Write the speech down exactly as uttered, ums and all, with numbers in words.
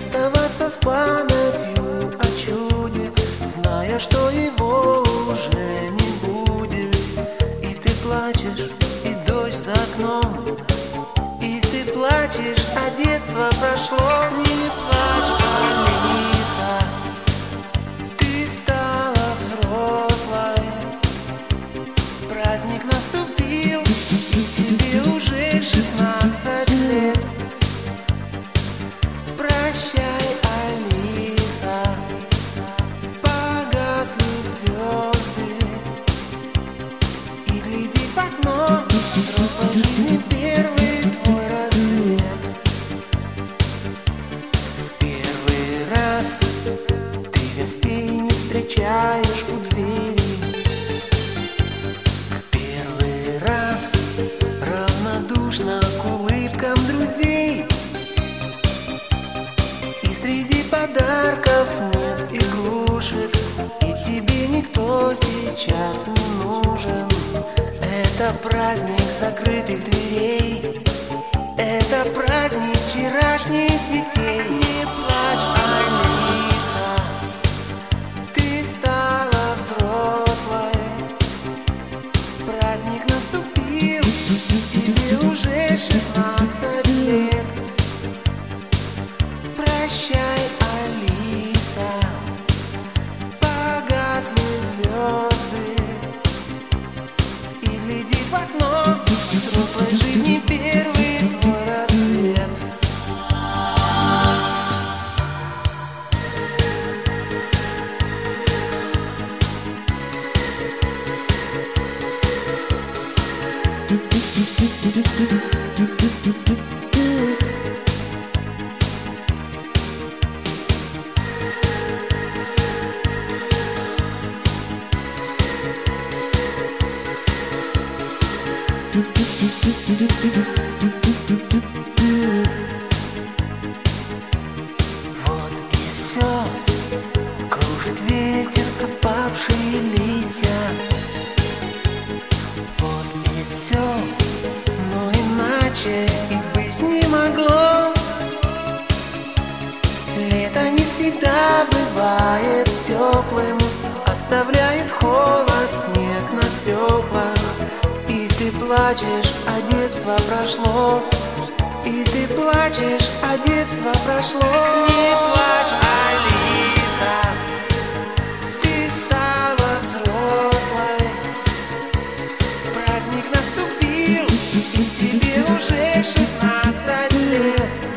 расставаться с памятью о чуде, зная, что его уже не будет. И ты плачешь, и дождь за окном, и ты плачешь, а детство прошло. Не плачь, Алиса, ты стала взрослой. Праздник наступил, и тебе уже шестнадцать лет. Прощай, Алиса, погасли звезды, и глядеть в окно взрослой жизни первый твой рассвет. В первый раз ты гостей не встречаешь у двери. В первый раз равнодушна к улыбкам друзей. И среди подарков нет игрушек, и тебе никто сейчас не нужен. Это праздник закрытых дверей, это праздник вчерашних детей. Не плачь, Алиса, ты стала взрослой. Праздник наступил, тебе уже шестнадцать лет. Прощай, Алиса, погасли звезды, и глядит в окно взрослой жизни первый твой рассвет. Вот и все, кружит ветер опавшие листья. Вот и все, но иначе и быть не могло. Лето не всегда бывает теплым, оставляет холод, снег на стеклах. И ты плачешь, а детство прошло. И ты плачешь, а детство прошло. Не плачь, Алиса, ты стала взрослой. Праздник наступил, и тебе уже шестнадцать лет.